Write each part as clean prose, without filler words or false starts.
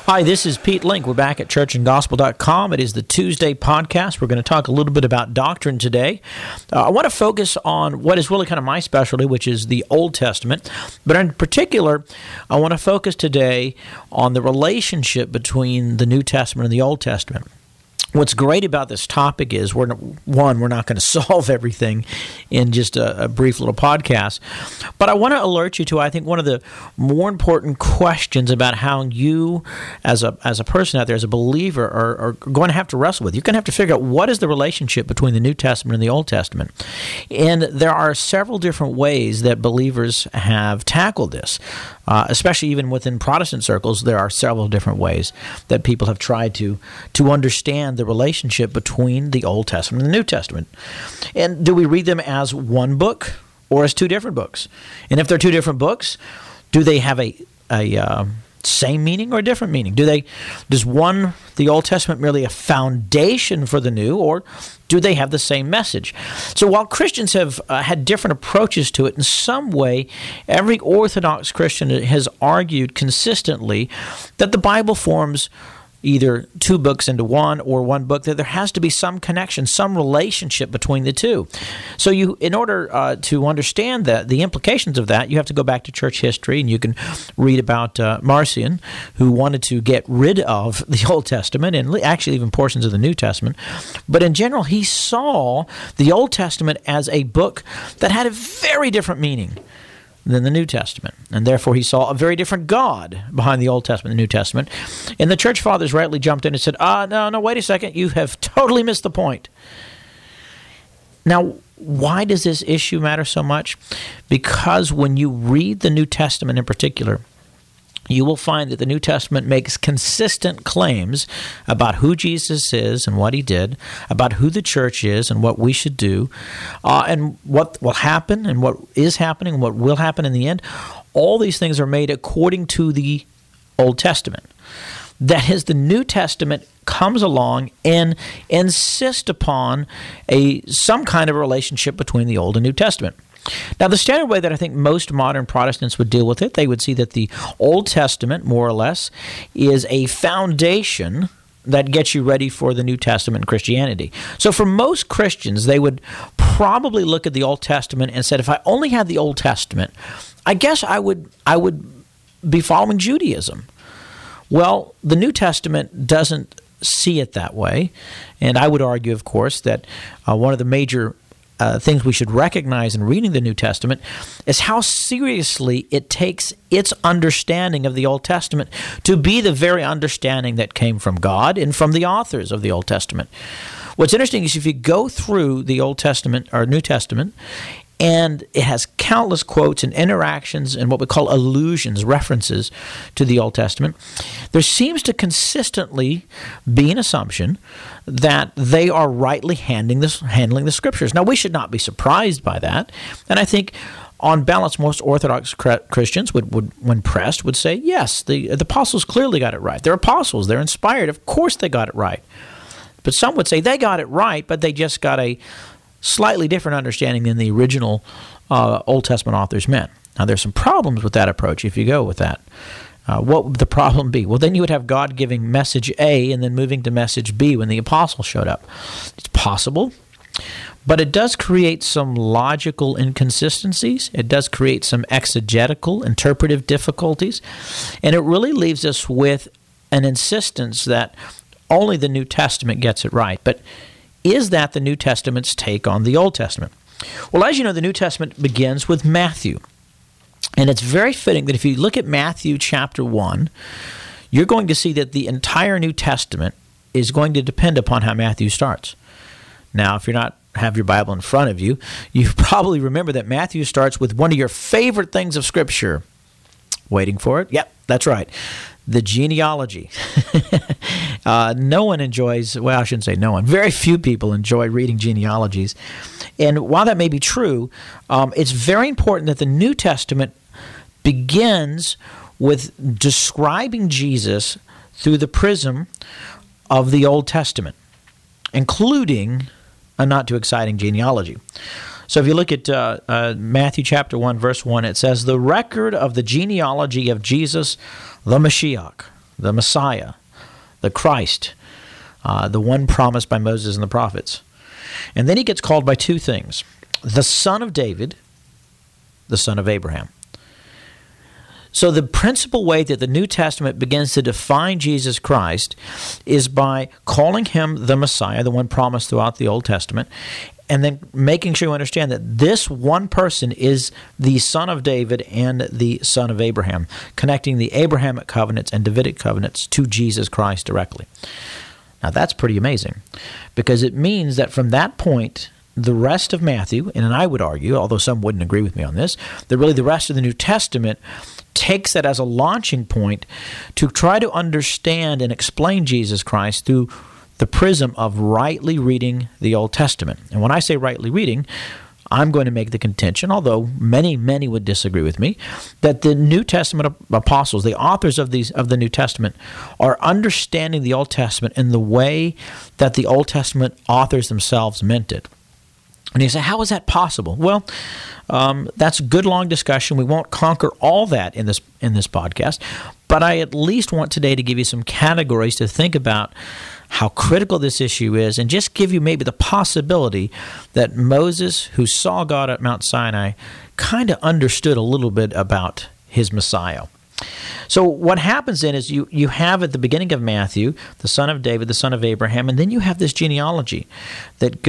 Hi, this is Pete Link. We're back at churchandgospel.com. It is the Tuesday podcast. We're going to talk a little bit about doctrine today. I want to focus on what is really kind of my specialty, which is the Old Testament. But in particular, I want to focus today on the relationship between the New Testament and the Old Testament. What's great about this topic is, we're not going to solve everything in just a brief little podcast, but I want to alert you to, I think, one of the more important questions about how you, as a person out there, as a believer, are going to have to wrestle with. You're going to have to figure out what is the relationship between the New Testament and the Old Testament. And there are several different ways that believers have tackled this. Especially even within Protestant circles, there are several different ways that people have tried to understand the relationship between the Old Testament and the New Testament. And do we read them as one book or as two different books? And if they're two different books, do they have a same meaning or a different meaning? Does the Old Testament, merely a foundation for the New, or do they have the same message? So while Christians have had different approaches to it, in some way, every Orthodox Christian has argued consistently that the Bible forms either two books into one or one book, that there has to be some connection, some relationship between the two. So in order to understand the implications of that, you have to go back to church history, and you can read about Marcion, who wanted to get rid of the Old Testament and actually even portions of the New Testament. But in general, he saw the Old Testament as a book that had a very different meaning than the New Testament. And therefore, he saw a very different God behind the Old Testament and the New Testament. And the church fathers rightly jumped in and said, no, wait a second, you have totally missed the point. Now, why does this issue matter so much? Because when you read the New Testament in particular, you will find that the New Testament makes consistent claims about who Jesus is and what he did, about who the church is and what we should do, and what will happen and what is happening and what will happen in the end. All these things are made according to the Old Testament. That is, the New Testament comes along and insists upon some kind of relationship between the Old and New Testament. Now, the standard way that I think most modern Protestants would deal with it, they would see that the Old Testament, more or less, is a foundation that gets you ready for the New Testament in Christianity. So for most Christians, they would probably look at the Old Testament and said, if I only had the Old Testament, I guess I would be following Judaism. Well, the New Testament doesn't see it that way, and I would argue, of course, that one of the major things we should recognize in reading the New Testament is how seriously it takes its understanding of the Old Testament to be the very understanding that came from God and from the authors of the Old Testament. What's interesting is if you go through the Old Testament or New Testament, and it has countless quotes and interactions and what we call allusions, references to the Old Testament, there seems to consistently be an assumption that they are rightly handling the Scriptures. Now, we should not be surprised by that, and I think on balance, most Orthodox Christians would, when pressed, would say, yes, the apostles clearly got it right. They're apostles. They're inspired. Of course they got it right. But some would say they got it right, but they just got a slightly different understanding than the original Old Testament authors meant. Now, there's some problems with that approach if you go with that. What would the problem be? Well, then you would have God giving message A and then moving to message B when the apostle showed up. It's possible, but it does create some logical inconsistencies. It does create some exegetical, interpretive difficulties, and it really leaves us with an insistence that only the New Testament gets it right. But is that the New Testament's take on the Old Testament? Well, as you know, the New Testament begins with Matthew. And it's very fitting that if you look at Matthew chapter 1, you're going to see that the entire New Testament is going to depend upon how Matthew starts. Now, if you're not have your Bible in front of you, you probably remember that Matthew starts with one of your favorite things of Scripture. Waiting for it? Yep, that's right. The genealogy. No one enjoys, well, I shouldn't say no one, very few people enjoy reading genealogies. And while that may be true, it's very important that the New Testament begins with describing Jesus through the prism of the Old Testament, including a not too exciting genealogy. So if you look at Matthew chapter 1, verse 1, it says, "The record of the genealogy of Jesus, the Mashiach." the Messiah, the Christ, the one promised by Moses and the prophets. And then he gets called by two things: the son of David, the son of Abraham. So the principal way that the New Testament begins to define Jesus Christ is by calling him the Messiah, the one promised throughout the Old Testament, and then making sure you understand that this one person is the son of David and the son of Abraham, connecting the Abrahamic covenants and Davidic covenants to Jesus Christ directly. Now that's pretty amazing, because it means that from that point, the rest of Matthew, and I would argue, although some wouldn't agree with me on this, that really the rest of the New Testament takes that as a launching point to try to understand and explain Jesus Christ through the prism of rightly reading the Old Testament. And when I say rightly reading, I'm going to make the contention, although many would disagree with me, that the New Testament apostles, the authors of the New Testament, are understanding the Old Testament in the way that the Old Testament authors themselves meant it. And you say, how is that possible? Well, that's a good long discussion. We won't conquer all that in this podcast, but I at least want today to give you some categories to think about how critical this issue is, and just give you maybe the possibility that Moses, who saw God at Mount Sinai, kind of understood a little bit about his Messiah. So what happens then is you have at the beginning of Matthew the son of David, the son of Abraham, and then you have this genealogy that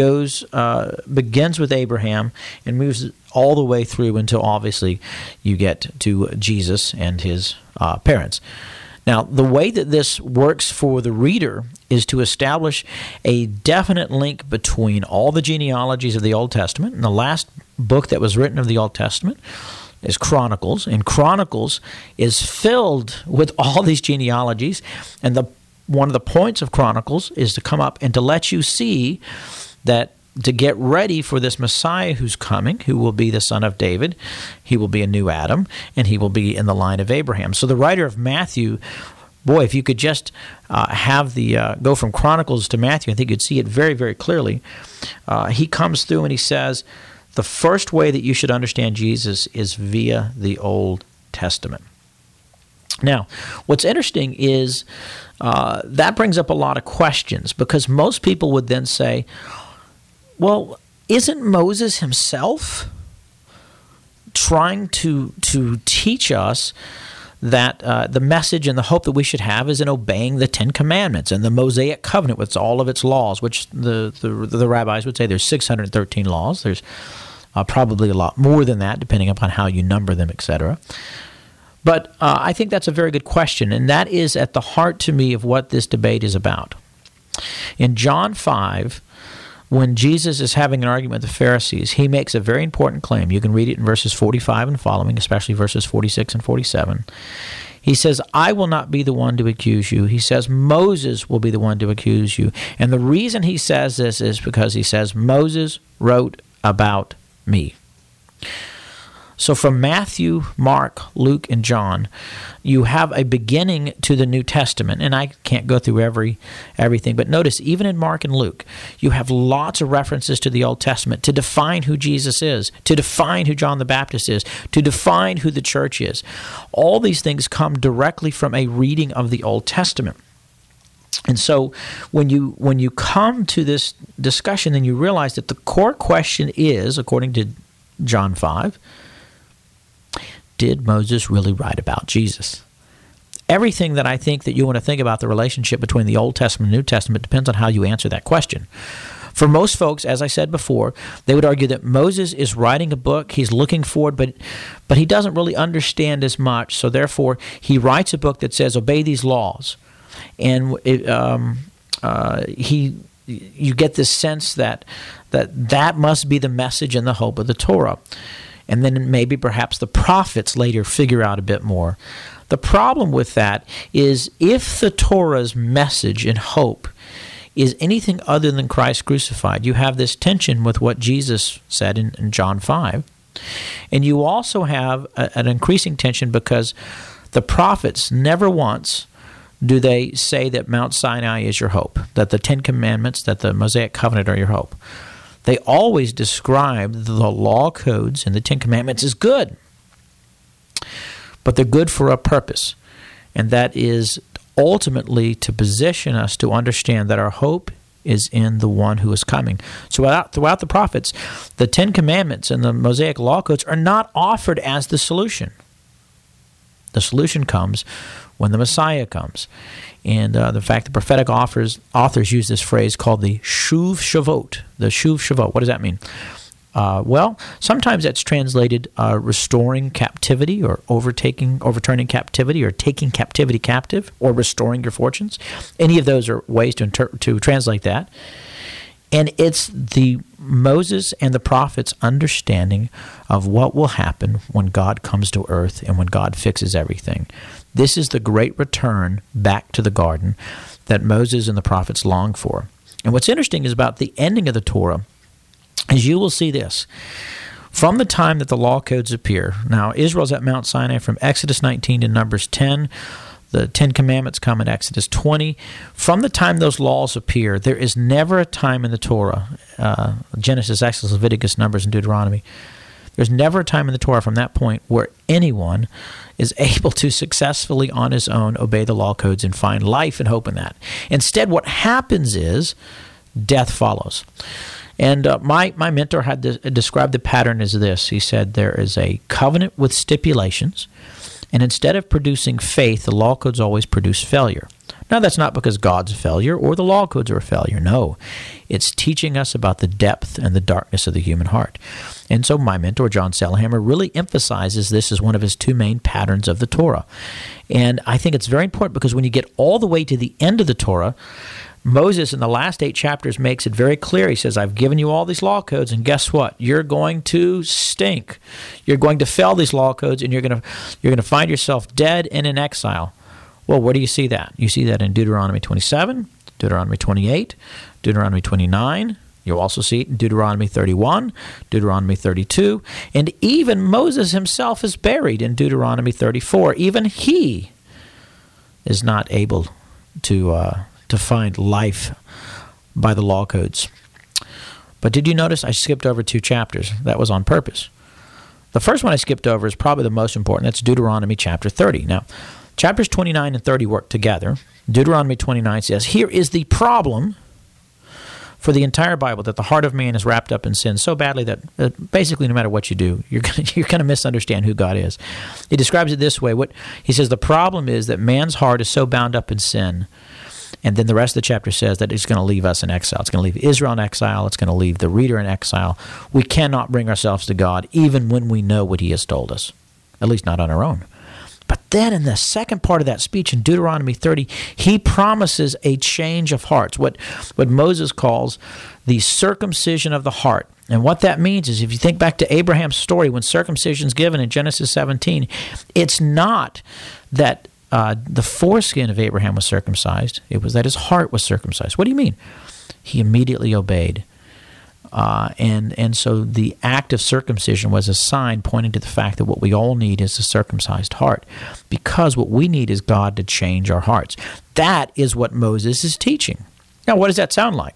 begins with Abraham and moves all the way through until obviously you get to Jesus and his parents. Now, the way that this works for the reader is to establish a definite link between all the genealogies of the Old Testament, and the last book that was written of the Old Testament is Chronicles, and Chronicles is filled with all these genealogies, and one of the points of Chronicles is to come up and to let you see that to get ready for this Messiah who's coming, who will be the son of David, he will be a new Adam, and he will be in the line of Abraham. So the writer of Matthew, boy, if you could just have go from Chronicles to Matthew, I think you'd see it very, very clearly. He comes through and he says, the first way that you should understand Jesus is via the Old Testament. Now, what's interesting is that brings up a lot of questions, because most people would then say, well, isn't Moses himself trying to teach us that the message and the hope that we should have is in obeying the Ten Commandments and the Mosaic Covenant with all of its laws, which the rabbis would say there's 613 laws. There's probably a lot more than that, depending upon how you number them, etc. But I think that's a very good question, and that is at the heart to me of what this debate is about. In John 5, when Jesus is having an argument with the Pharisees, he makes a very important claim. You can read it in verses 45 and following, especially verses 46 and 47. He says, I will not be the one to accuse you. He says, Moses will be the one to accuse you. And the reason he says this is because he says, Moses wrote about me. So from Matthew, Mark, Luke, and John, you have a beginning to the New Testament. And I can't go through everything, but notice, even in Mark and Luke, you have lots of references to the Old Testament to define who Jesus is, to define who John the Baptist is, to define who the church is. All these things come directly from a reading of the Old Testament. And so when you come to this discussion, then you realize that the core question is, according to John 5, did Moses really write about Jesus? Everything that I think that you want to think about the relationship between the Old Testament and New Testament depends on how you answer that question. For most folks, as I said before, they would argue that Moses is writing a book, he's looking forward, but he doesn't really understand as much, so therefore he writes a book that says, obey these laws. And you get this sense that must be the message and the hope of the Torah. And then maybe perhaps the prophets later figure out a bit more. The problem with that is if the Torah's message and hope is anything other than Christ crucified, you have this tension with what Jesus said in John 5. And you also have an increasing tension because the prophets never once do they say that Mount Sinai is your hope, that the Ten Commandments, that the Mosaic Covenant are your hope. They always describe the law codes and the Ten Commandments as good, but they're good for a purpose, and that is ultimately to position us to understand that our hope is in the one who is coming. So throughout the prophets, the Ten Commandments and the Mosaic Law Codes are not offered as the solution. The solution comes when the Messiah comes. And the fact the prophetic authors use this phrase called the Shuv Shavot. The Shuv Shavot. What does that mean? Well, sometimes that's translated restoring captivity or overturning captivity or taking captivity captive or restoring your fortunes. Any of those are ways to translate that. And it's the Moses and the prophets' understanding of what will happen when God comes to earth and when God fixes everything. This is the great return back to the garden that Moses and the prophets long for. And what's interesting is about the ending of the Torah is you will see this. From the time that the law codes appear, now Israel's at Mount Sinai from Exodus 19 to Numbers 10. The Ten Commandments come in Exodus 20. From the time those laws appear, there is never a time in the Torah, Genesis, Exodus, Leviticus, Numbers, and Deuteronomy, there's never a time in the Torah from that point where anyone is able to successfully on his own obey the law codes and find life and hope in that. Instead, what happens is death follows. And my mentor had described the pattern as this. He said there is a covenant with stipulations, and instead of producing faith, the law codes always produce failure. Now, that's not because God's a failure or the law codes are a failure. No, it's teaching us about the depth and the darkness of the human heart. And so my mentor, John Sailhamer, really emphasizes this as one of his two main patterns of the Torah. And I think it's very important because when you get all the way to the end of the Torah, Moses in the last 8 chapters makes it very clear. He says, I've given you all these law codes, and guess what? You're going to stink. You're going to fail these law codes, and you're going to find yourself dead and in exile. Well, where do you see that? You see that in Deuteronomy 27, Deuteronomy 28, Deuteronomy 29. You'll also see it in Deuteronomy 31, Deuteronomy 32, and even Moses himself is buried in Deuteronomy 34. Even he is not able to find life by the law codes. But did you notice I skipped over 2 chapters? That was on purpose. The first one I skipped over is probably the most important. That's Deuteronomy chapter 30. Now, chapters 29 and 30 work together. Deuteronomy 29 says, here is the problem for the entire Bible, that the heart of man is wrapped up in sin so badly that basically no matter what you do, you're going to misunderstand who God is. He describes it this way. He says the problem is that man's heart is so bound up in sin. And then the rest of the chapter says that it's going to leave us in exile. It's going to leave Israel in exile. It's going to leave the reader in exile. We cannot bring ourselves to God even when we know what he has told us, at least not on our own. But then in the second part of that speech in Deuteronomy 30, he promises a change of hearts, what Moses calls the circumcision of the heart. And what that means is if you think back to Abraham's story when circumcision is given in Genesis 17, it's not that the foreskin of Abraham was circumcised. It was that his heart was circumcised. What do you mean? He immediately obeyed. And so the act of circumcision was a sign pointing to the fact that what we all need is a circumcised heart, because what we need is God to change our hearts. That is what Moses is teaching. Now, what does that sound like?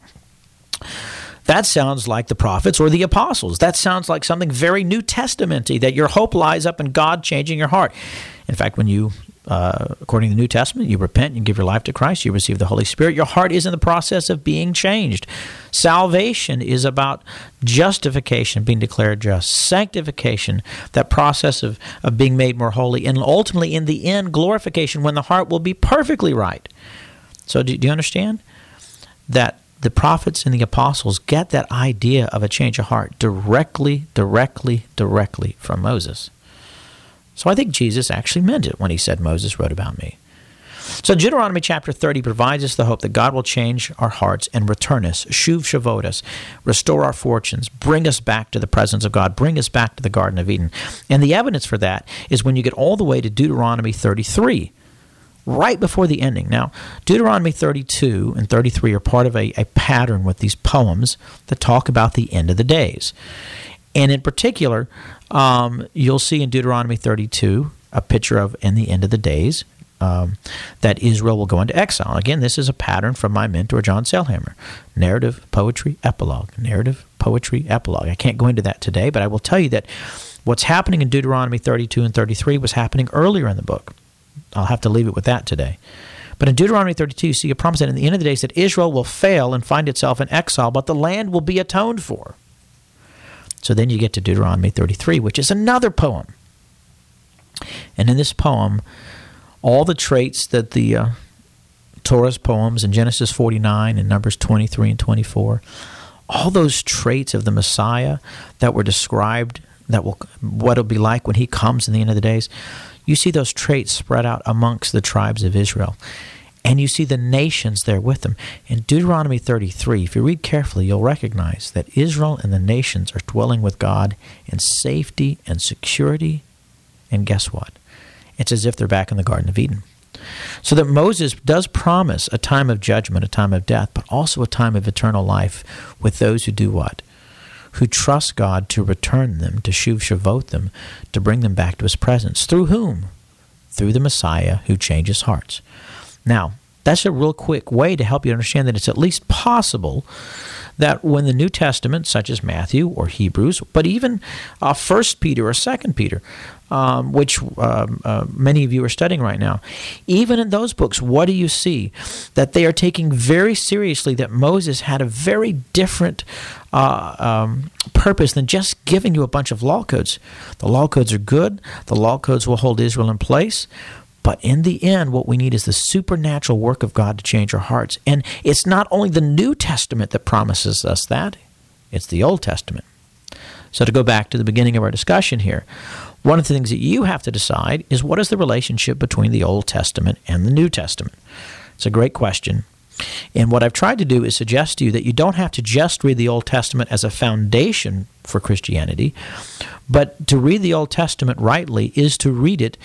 That sounds like the prophets or the apostles. That sounds like something very New Testament-y, that your hope lies up in God changing your heart. In fact, when you according to the New Testament, you repent, you give your life to Christ, you receive the Holy Spirit, your heart is in the process of being changed. Salvation is about justification, being declared just. Sanctification, that process of being made more holy. And ultimately, in the end, glorification, when the heart will be perfectly right. So do you understand that the prophets and the apostles get that idea of a change of heart directly from Moses? So I think Jesus actually meant it when he said Moses wrote about me. So Deuteronomy chapter 30 provides us the hope that God will change our hearts and return us, shuv shavot us, restore our fortunes, bring us back to the presence of God, bring us back to the Garden of Eden. And the evidence for that is when you get all the way to Deuteronomy 33, right before the ending. Now, Deuteronomy 32 and 33 are part of a pattern with these poems that talk about the end of the days. And in particular, you'll see in Deuteronomy 32 a picture of in the end of the days that Israel will go into exile. Again, this is a pattern from my mentor, John Sailhamer. Narrative, poetry, epilogue. Narrative, poetry, epilogue. I can't go into that today, but I will tell you that what's happening in Deuteronomy 32 and 33 was happening earlier in the book. I'll have to leave it with that today. But in Deuteronomy 32, you see a promise that in the end of the days that Israel will fail and find itself in exile, but the land will be atoned for. So then you get to Deuteronomy 33, which is another poem. And in this poem, all the traits that the Torah's poems in Genesis 49 and Numbers 23 and 24, all those traits of the Messiah that were described, what it'll be like when he comes in the end of the days, you see those traits spread out amongst the tribes of Israel. And you see the nations there with them. In Deuteronomy 33, if you read carefully, you'll recognize that Israel and the nations are dwelling with God in safety and security. And guess what? It's as if they're back in the Garden of Eden. So that Moses does promise a time of judgment, a time of death, but also a time of eternal life with those who do what? Who trust God to return them, to shuv shavot them, to bring them back to his presence. Through whom? Through the Messiah who changes hearts. Now, that's a real quick way to help you understand that it's at least possible that when the New Testament, such as Matthew or Hebrews, but even 1 Peter or 2 Peter, which many of you are studying right now, even in those books, what do you see? That they are taking very seriously that Moses had a very different purpose than just giving you a bunch of law codes. The law codes are good. The law codes will hold Israel in place. But in the end, what we need is the supernatural work of God to change our hearts. And it's not only the New Testament that promises us that, it's the Old Testament. So to go back to the beginning of our discussion here, one of the things that you have to decide is what is the relationship between the Old Testament and the New Testament? It's a great question. And what I've tried to do is suggest to you that you don't have to just read the Old Testament as a foundation for Christianity, but to read the Old Testament rightly is to read it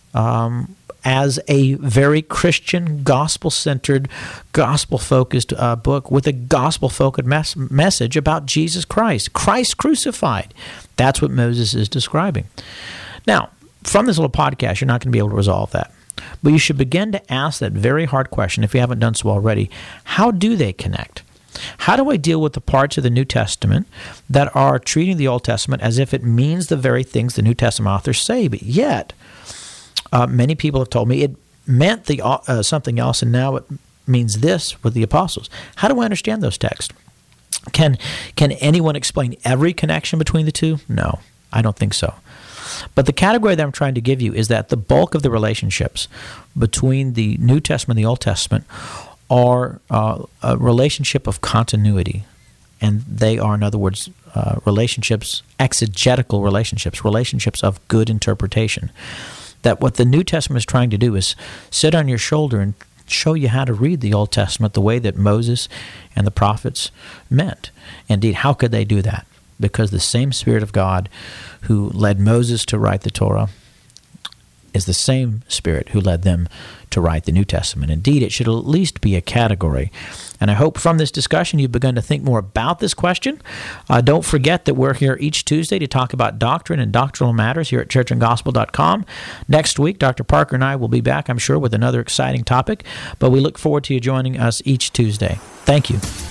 as a very Christian, gospel-centered, gospel-focused book with a gospel-focused message about Jesus Christ, Christ crucified. That's what Moses is describing. Now, from this little podcast, you're not going to be able to resolve that. But you should begin to ask that very hard question, if you haven't done so already. How do they connect? How do I deal with the parts of the New Testament that are treating the Old Testament as if it means the very things the New Testament authors say, but yet many people have told me it meant something else, and now it means this with the apostles. How do I understand those texts? Can anyone explain every connection between the two? No, I don't think so. But the category that I'm trying to give you is that the bulk of the relationships between the New Testament and the Old Testament are a relationship of continuity. And they are, in other words, relationships, exegetical relationships of good interpretation. That what the New Testament is trying to do is sit on your shoulder and show you how to read the Old Testament the way that Moses and the prophets meant. Indeed, how could they do that? Because the same Spirit of God who led Moses to write the Torah is the same Spirit who led them to write the New Testament. Indeed, it should at least be a category. And I hope from this discussion you've begun to think more about this question. Don't forget that we're here each Tuesday to talk about doctrine and doctrinal matters here at churchandgospel.com. Next week, Dr. Parker and I will be back, I'm sure, with another exciting topic. But we look forward to you joining us each Tuesday. Thank you.